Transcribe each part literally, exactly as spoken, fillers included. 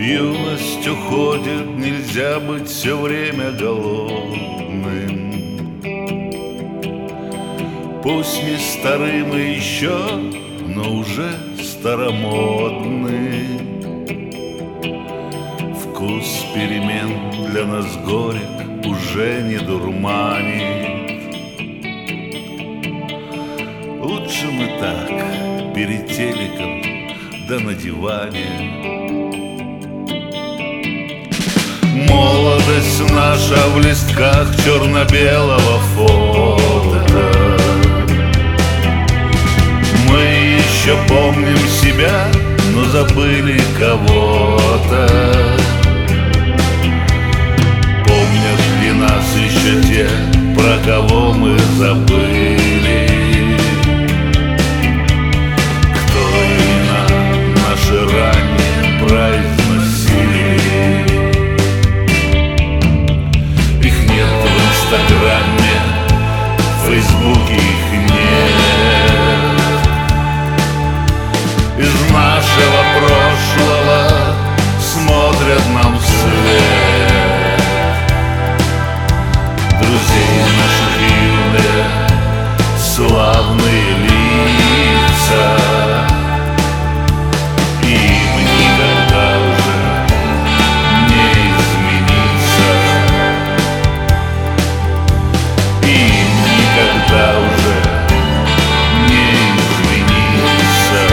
Юность уходит, нельзя быть все время голодным. Пусть не старым и еще, но уже старомодный. Вкус перемен для нас горек уже не дурманит. Лучше мы так, перед телеком, да на диване. Молодость наша в листках черно-белого фото. Мы еще помним себя, но забыли кого-то. Помнят ли нас еще те, про кого мы забыли? Кто имена наши ранее произносили? Их нет в Инстаграме, в Фейсбуке их нет. Из нашего прошлого смотрят нам вслед. Друзей наших юные, славные лица. Им никогда уже не измениться. Им никогда уже не измениться.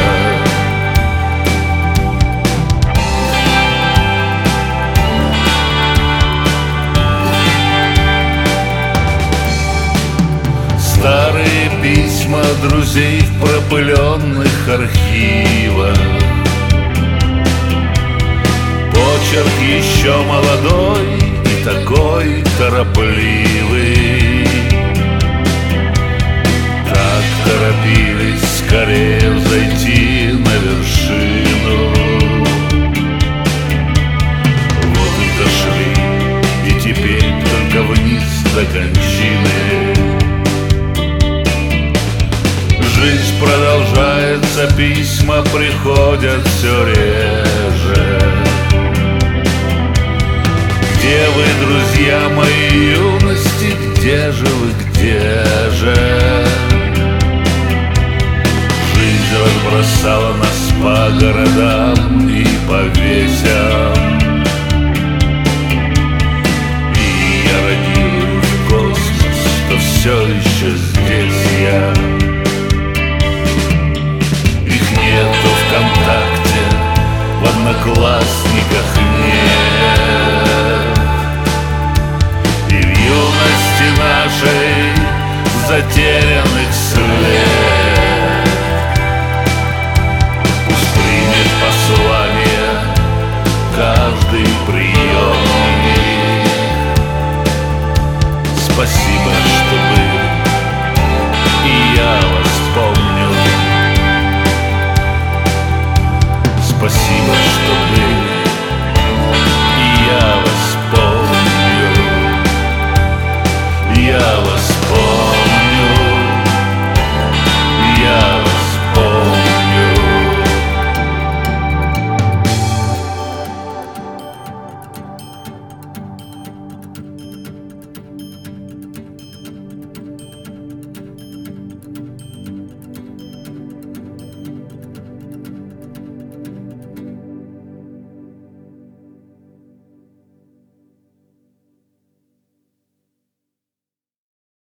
Старые письма друзей в пропыленных архивах. Почерк еще молодой и такой торопливый. Так торопились скорее взойти на вершину. Вот и дошли, и теперь только вниз до кончины. Жизнь продолжается, письма приходят все реже. Где вы, друзья моей юности, где же вы, где же? Жизнь разбросала нас по городам и по весям. И я радирую в космос, что все еще здесь я. Нету ВКонтакте, в Одноклассниках нет. И в юности нашей затерянных след. Пусть примет послание каждый приемник. Спасибо, что были, и я вас помню. Спасибо, что были.